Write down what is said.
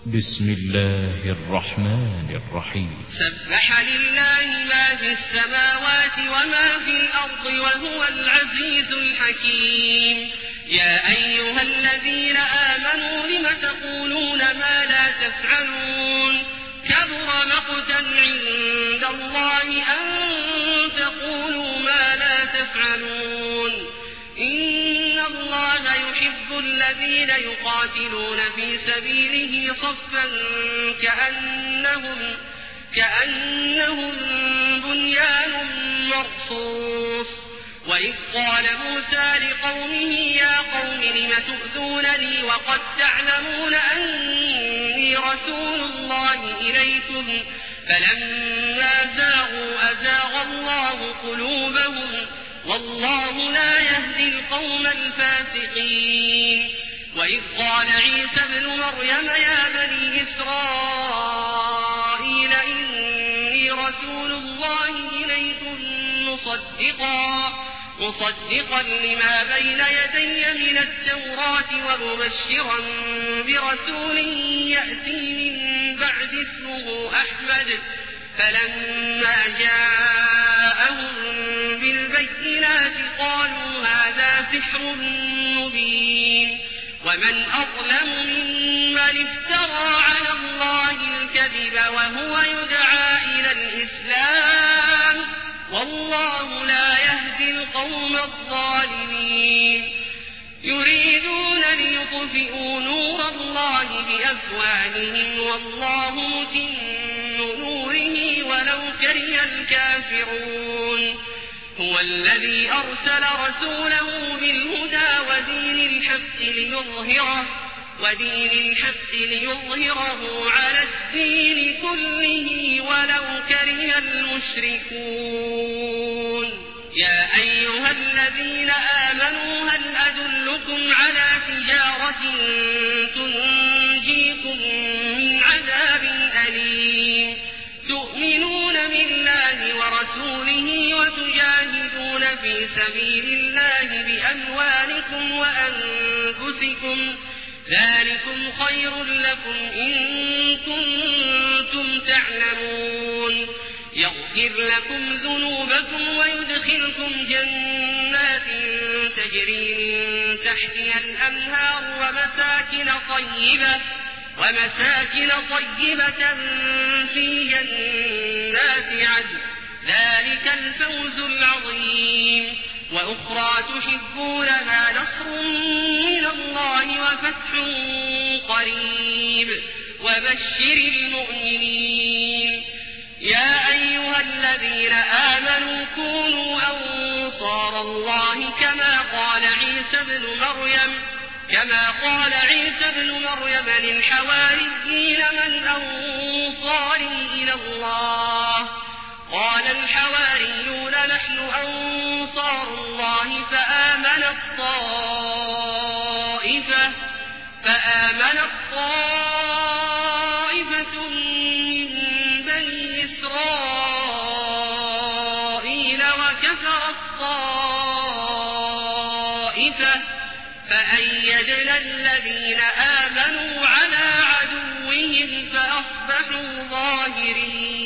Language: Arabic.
بسم الله الرحمن الرحيم. سبح لله ما في السماوات وما في الأرض وهو العزيز الحكيم. يا أيها الذين آمنوا لم تقولون ما لا تفعلون كبر مقتا عند الله أن تقولوا ما لا تفعلون. إن الله يحب الذين يقاتلون في سبيله صفا كأنهم بنيان مرصوص. وإذ قال موسى لقومه يا قوم لم تؤذونني وقد تعلمون أني رسول الله إليكم فلما زاغوا أزاغ الله قلوبهم والله لا يهدي القوم الفاسقين. وإذ قال عيسى ابن مريم يا بني إسرائيل إني رسول الله إليكم مصدقا لما بين يدي من التوراة ومبشرا برسول يأتي من بعد اسمه أحمد. فلما جاءهم بالبينات قالوا هذا سحر مبين. ومن أظلم ممن افترى على الله الكذب وهو يدعى إلى الإسلام والله لا يهدي القوم الظالمين. يريدون ليطفئوا نور الله بأفواههم والله متم نوره ولو كره الكافرون. هو الذي أرسل رسوله بالهدى ودين الحق ليظهره على الدين كله ولو كره المشركون. يا أيها الذين آمنوا هل أدلكم على تجارة تنجيكم من عذاب أليم تؤمنون بالله ورسوله وتجاهدون في سبيل الله بأموالكم وأنفسكم ذلكم خير لكم إن كنتم تعلمون. يغفر لكم ذنوبكم ويدخلكم جنات تجري من تحتها الأنهار ومساكن طيبة في جنات عدن ذلك الفوز العظيم. وأخرى تحبونها نصر من الله وفتح قريب وبشر المؤمنين. يا أيها الذين آمنوا كونوا أنصار الله كما قال عيسى ابن مريم للحواريين من أنصاري إلى الله قال الحواريون نحن أنصار الله فآمنت طائفة من بني إسرائيل وكفرت طائفة فأيدنا الذين آمنوا على عدوهم فأصبحوا ظاهرين.